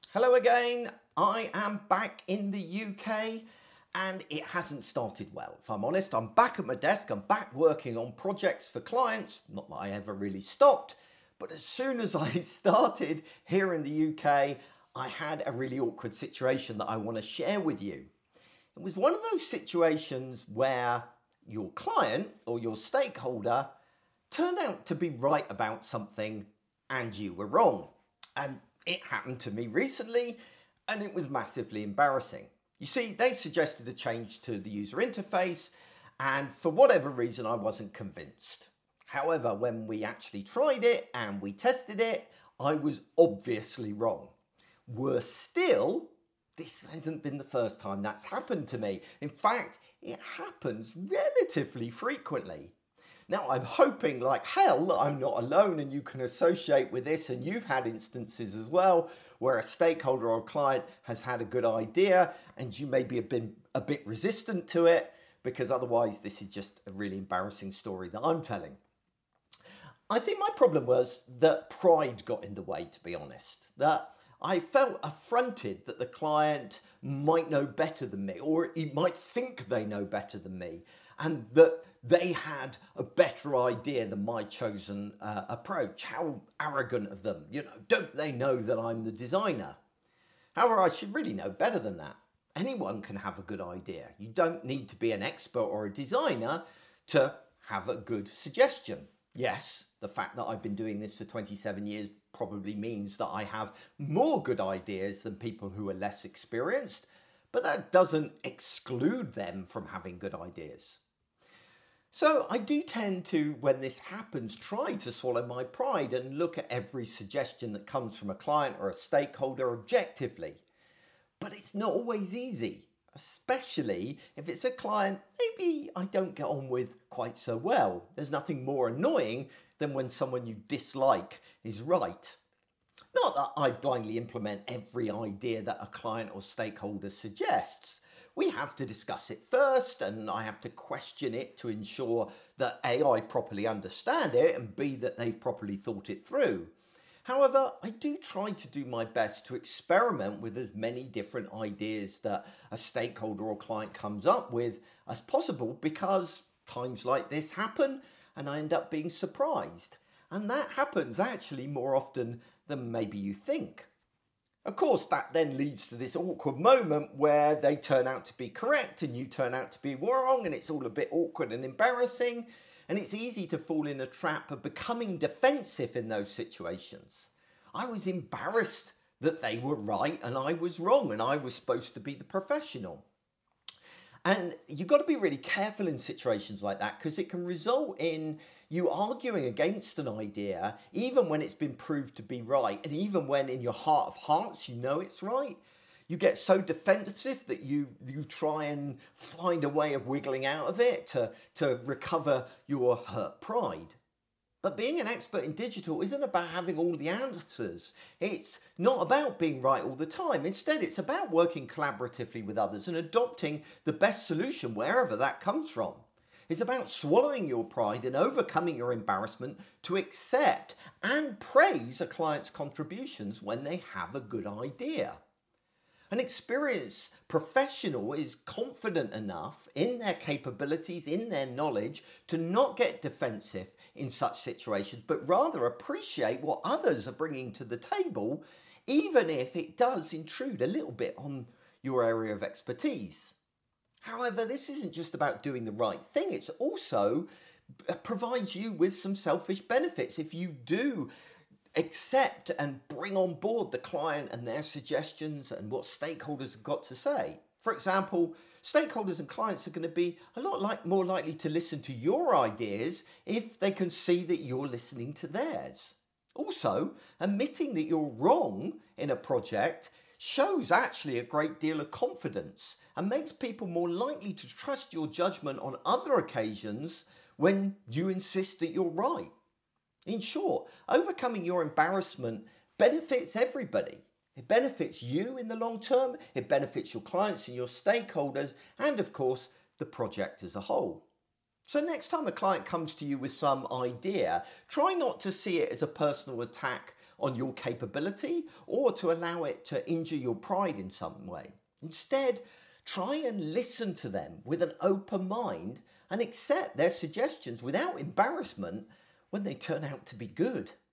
Hello again, I am back in the UK and it hasn't started well. If I'm honest, I'm back at my desk, I'm back working on projects for clients. Not that I ever really stopped, but as soon as I started here in the UK, I had a really awkward situation that I want to share with you. It was one of those situations where your client or your stakeholder turned out to be right about something and you were wrong. And it happened to me recently and it was massively embarrassing. You see, they suggested a change to the user interface and for whatever reason I wasn't convinced. However, when we actually tried it and we tested it, I was obviously wrong. Worse still, this hasn't been the first time that's happened to me. In fact, it happens relatively frequently. Now, I'm hoping like hell that I'm not alone and you can associate with this, and you've had instances as well where a stakeholder or client has had a good idea and you maybe have been a bit resistant to it, because otherwise this is just a really embarrassing story that I'm telling. I think my problem was that pride got in the way, to be honest. That I felt affronted that the client might know better than me, or he might think they know better than me, and that they had a better idea than my chosen approach. How arrogant of them. Don't they know that I'm the designer? However, I should really know better than that. Anyone can have a good idea. You don't need to be an expert or a designer to have a good suggestion. Yes, the fact that I've been doing this for 27 years probably means that I have more good ideas than people who are less experienced, but that doesn't exclude them from having good ideas. So I do tend to, when this happens, try to swallow my pride and look at every suggestion that comes from a client or a stakeholder objectively. But it's not always easy, especially if it's a client maybe I don't get on with quite so well. There's nothing more annoying than when someone you dislike is right. Not that I blindly implement every idea that a client or stakeholder suggests. We have to discuss it first, and I have to question it to ensure that A, I properly understand it, and B, that they've properly thought it through. However, I do try to do my best to experiment with as many different ideas that a stakeholder or client comes up with as possible, because times like this happen and I end up being surprised. And that happens actually more often than maybe you think. Of course, that then leads to this awkward moment where they turn out to be correct and you turn out to be wrong, and it's all a bit awkward and embarrassing. And it's easy to fall in a trap of becoming defensive in those situations. I was embarrassed that they were right and I was wrong, and I was supposed to be the professional. And you've got to be really careful in situations like that, because it can result in you arguing against an idea, even when it's been proved to be right, and even when in your heart of hearts you know it's right. You get so defensive that you try and find a way of wiggling out of it to recover your hurt pride. But being an expert in digital isn't about having all the answers. It's not about being right all the time. Instead, it's about working collaboratively with others and adopting the best solution wherever that comes from. It's about swallowing your pride and overcoming your embarrassment to accept and praise a client's contributions when they have a good idea. An experienced professional is confident enough in their capabilities, in their knowledge, to not get defensive in such situations, but rather appreciate what others are bringing to the table, even if it does intrude a little bit on your area of expertise. However, this isn't just about doing the right thing, it's also provides you with some selfish benefits if you do accept and bring on board the client and their suggestions and what stakeholders have got to say. For example, stakeholders and clients are going to be a lot more likely to listen to your ideas if they can see that you're listening to theirs. Also, admitting that you're wrong in a project shows actually a great deal of confidence and makes people more likely to trust your judgment on other occasions when you insist that you're right. In short, overcoming your embarrassment benefits everybody. It benefits you in the long term, it benefits your clients and your stakeholders, and of course, the project as a whole. So next time a client comes to you with some idea, try not to see it as a personal attack on your capability or to allow it to injure your pride in some way. Instead, try and listen to them with an open mind and accept their suggestions without embarrassment when they turn out to be good.